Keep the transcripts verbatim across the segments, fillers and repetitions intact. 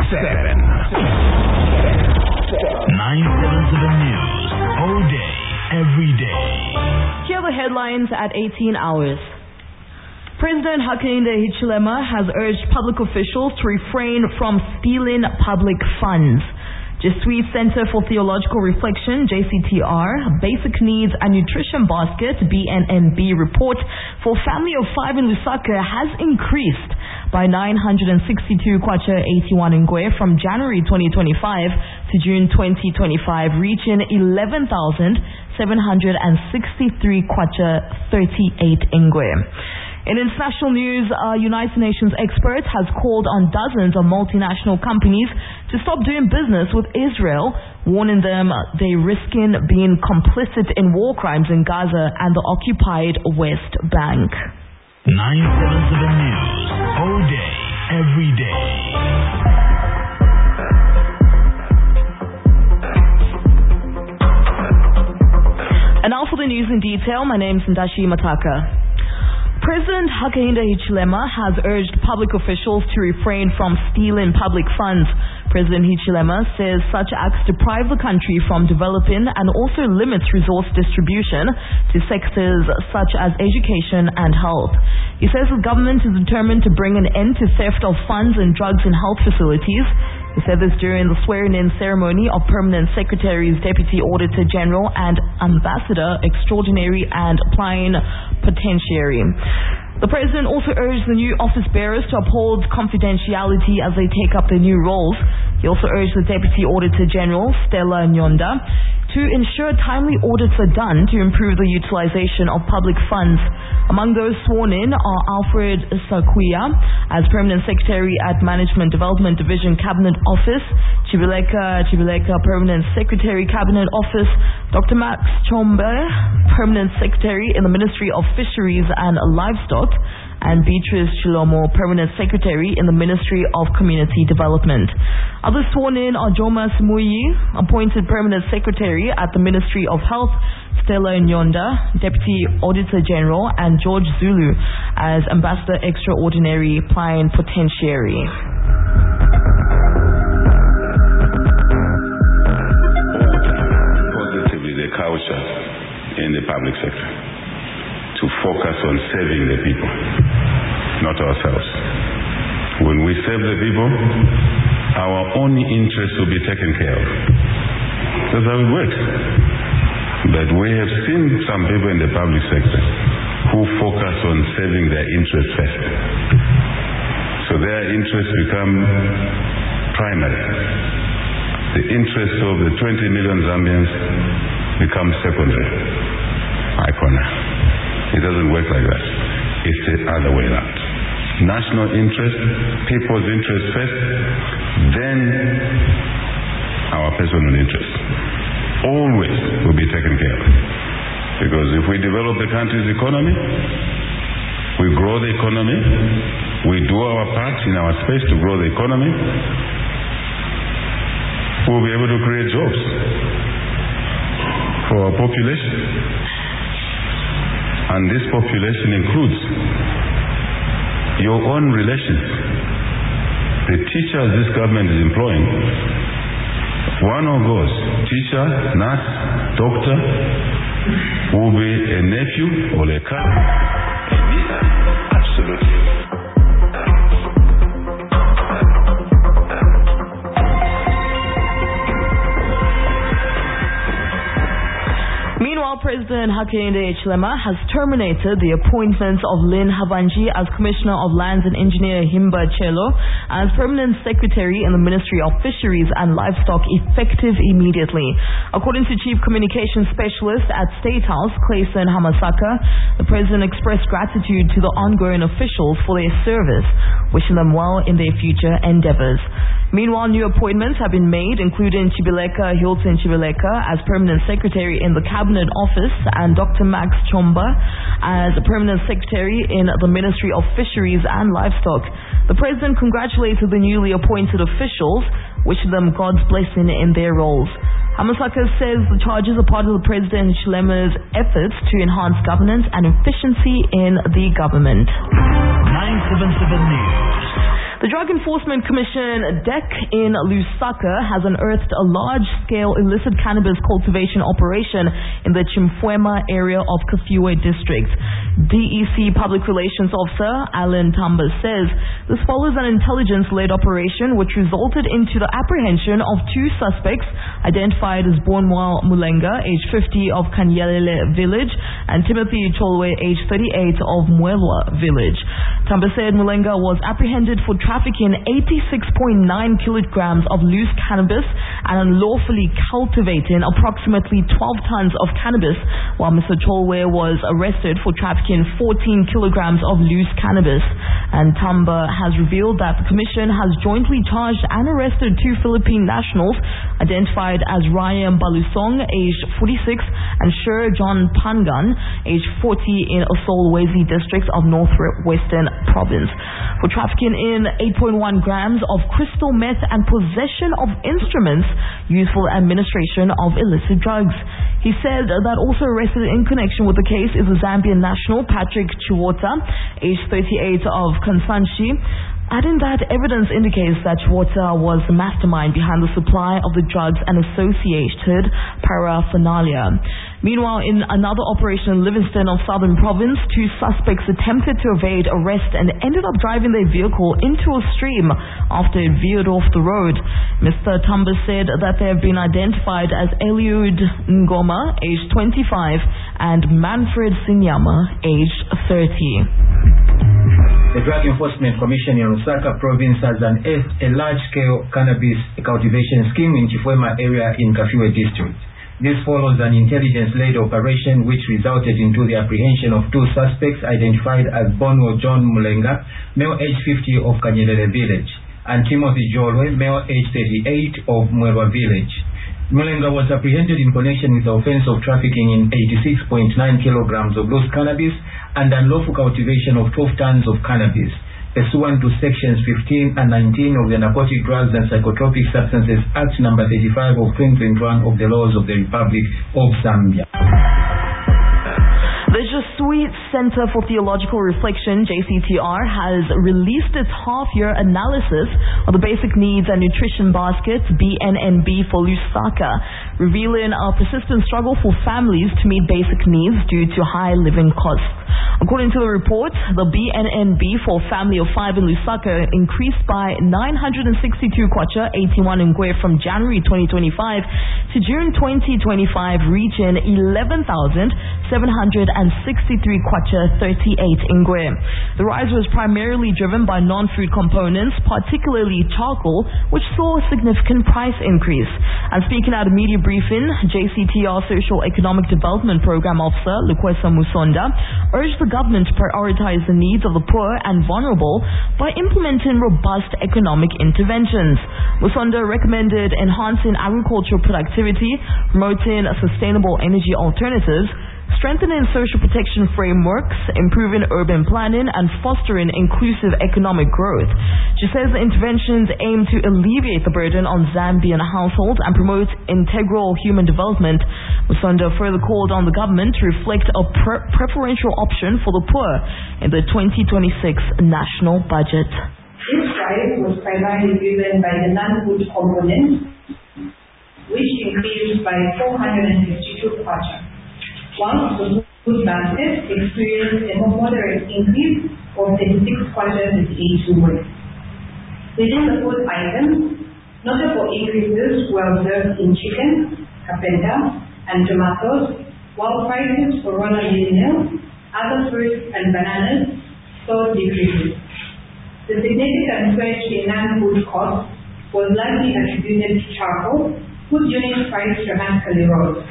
seven. nine seven seven News. All day, every day. Here are the headlines at eighteen hours. President Hakainde Hichilema has urged public officials to refrain from stealing public funds. Jesuit Center for Theological Reflection, J C T R, Basic Needs and Nutrition Basket, B N N B report for family of five in Lusaka has increased by nine hundred sixty-two kwacha eighty-one ngwe from January twenty twenty-five to June twenty twenty-five, reaching eleven thousand seven hundred sixty-three kwacha thirty-eight ngwe. In international news, a United Nations expert has called on dozens of multinational companies to stop doing business with Israel, warning them they're risking being complicit in war crimes in Gaza and the occupied West Bank. nine seven seven News. All day, every day. And now for the news in detail, my name is Ndashi Mataka. President Hakainde Hichilema has urged public officials to refrain from stealing public funds. President Hichilema says such acts deprive the country from developing and also limits resource distribution to sectors such as education and health. He says the government is determined to bring an end to theft of funds and drugs in health facilities. He said this during the swearing-in ceremony of Permanent Secretaries, Deputy Auditor General and Ambassador Extraordinary and Plenipotentiary. The President also urged the new office bearers to uphold confidentiality as they take up their new roles. He also urged the Deputy Auditor General, Stella Nyonda, to ensure timely audits are done to improve the utilization of public funds. Among those sworn in are Alfred Sakuya as Permanent Secretary at Management Development Division Cabinet Office, Chibileka Chibileka Permanent Secretary Cabinet Office, Doctor Max Chombe, Permanent Secretary in the Ministry of Fisheries and Livestock, and Beatrice Chilomo, Permanent Secretary in the Ministry of Community Development. Others sworn in are Joma Simuyi, appointed Permanent Secretary at the Ministry of Health, Stella Nyonda, Deputy Auditor General, and George Zulu as Ambassador Extraordinary Plenipotentiary. Positively, the culture in the public sector to focus on serving the people, not ourselves. When we serve the people, our own interests will be taken care of. That's how it works. But we have seen some people in the public sector who focus on serving their interests first. So their interests become primary. The interests of the twenty million Zambians become secondary. Icona. It doesn't work like that. It's the other way around. National interest, people's interest first, then our personal interest. Always will be taken care of. Because if we develop the country's economy, we grow the economy, we do our part in our space to grow the economy, we'll be able to create jobs for our population. And this population includes your own relations. The teachers this government is employing, one of those, teacher, nurse, doctor, will be a nephew or a cousin. Absolutely. Meanwhile, President Hakainde Hichilema has terminated the appointments of Lynn Havanji as Commissioner of Lands and Engineer Himba Chelo as Permanent Secretary in the Ministry of Fisheries and Livestock effective immediately. According to Chief Communications Specialist at State House, Clayson Hamasaka, the President expressed gratitude to the ongoing officials for their service, wishing them well in their future endeavors. Meanwhile, new appointments have been made, including Chibileka Hilton Chibileka as Permanent Secretary in the Cabinet Office and Doctor Max Chomba as Permanent Secretary in the Ministry of Fisheries and Livestock. The President congratulated the newly appointed officials, wishing them God's blessing in their roles. Hamasaka says the charges are part of the President Hichilema's efforts to enhance governance and efficiency in the government. nine seven seven News. The Drug Enforcement Commission, D E C, in Lusaka has unearthed a large-scale illicit cannabis cultivation operation in the Chimfwema area of Kafue district. D E C Public Relations Officer Alan Tamba says this follows an intelligence-led operation which resulted into the apprehension of two suspects identified as Bonwa Mulenga, age fifty, of Kanyelele village, and Timothy Cholwe, age thirty-eight, of Mwelwa village. Tamba said Mulenga was apprehended for trafficking eighty-six point nine kilograms of loose cannabis and unlawfully cultivating approximately twelve tons of cannabis, while Mister Cholwe was arrested for trafficking fourteen kilograms of loose cannabis. And Tamba has revealed that the Commission has jointly charged and arrested two Philippine nationals identified as Ryan Balusong, age forty-six, and Sher John Pangan, age forty, in Osolwezi district of Northwestern Province, for trafficking in eight point one grams of crystal meth and possession of instruments used for administration of illicit drugs. He said that also arrested in connection with the case is a Zambian national, Patrick Chiwota, age thirty-eight, of Kansanshi, adding that evidence indicates that Chiwota was the mastermind behind the supply of the drugs and associated paraphernalia. Meanwhile, in another operation in Livingston of Southern Province, two suspects attempted to evade arrest and ended up driving their vehicle into a stream after it veered off the road. Mister Tamba said that they have been identified as Eliud Ngoma, aged twenty-five, and Manfred Sinyama, aged thirty. The Drug Enforcement Commission in Lusaka Province has unearthed a large-scale cannabis cultivation scheme in Chifwema area in Kafue district. This follows an intelligence-led operation which resulted into the apprehension of two suspects identified as Bonwo John Mulenga, male age fifty, of Kanyelele village, and Timothy Jolwe, male age thirty-eight, of Mwelwa village. Mulenga was apprehended in connection with the offense of trafficking in eighty-six point nine kilograms of loose cannabis and unlawful cultivation of twelve tons of cannabis, pursuant to sections fifteen and nineteen of the Narcotic Drugs and Psychotropic Substances Act number thirty-five of twenty twenty-one of the laws of the Republic of Zambia. The Jesuit Center for Theological Reflection, J C T R, has released its half-year analysis of the Basic Needs and Nutrition Basket, B N N B, for Lusaka, revealing a persistent struggle for families to meet basic needs due to high living costs. According to the report, the B N N B for a family of five in Lusaka increased by nine hundred sixty-two kwacha, eighty-one ngwe, from January twenty twenty-five to June twenty twenty-five, reaching eleven thousand seven hundred sixty-three kwacha, thirty-eight ngwe. The rise was primarily driven by non-food components, particularly charcoal, which saw a significant price increase. And speaking at a media briefing, J C T R Social Economic Development Program Officer Lukwesa Musonda urged the government to prioritize the needs of the poor and vulnerable by implementing robust economic interventions. Musonda recommended enhancing agricultural productivity, promoting sustainable energy alternatives, strengthening social protection frameworks, improving urban planning, and fostering inclusive economic growth. She says the interventions aim to alleviate the burden on Zambian households and promote integral human development. Musonda further called on the government to reflect a pre- preferential option for the poor in the twenty twenty-six national budget. This rise was primarily driven by the non-food component, which increased by four hundred fifty-two kwacha, while the food basket experienced a more moderate increase of thirty-six kwacha, eighty-eight ngwe. Within the food items, notable increases were observed in chicken, carpenter, and tomatoes, while prices for raw milk, other fruits, and bananas saw decreases. The significant surge in non-food costs was largely attributed to charcoal, whose unit price dramatically rose.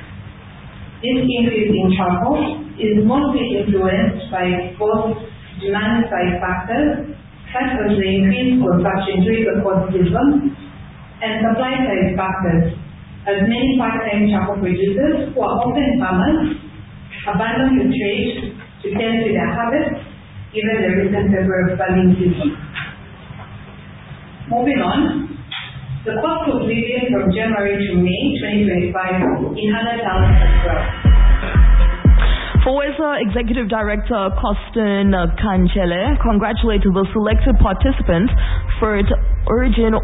This increase in charcoal is mostly influenced by both demand-side factors, such as the increased consumption during the cold season, and supply-side factors, as many part-time charcoal producers, who are often farmers, abandon the trade to tend to their harvest, given the recent February flooding season. Moving on, the cost of living from January to May twenty twenty-five in other towns as well. FOWESA Executive Director Costin Kanchele congratulated the selected participants for urging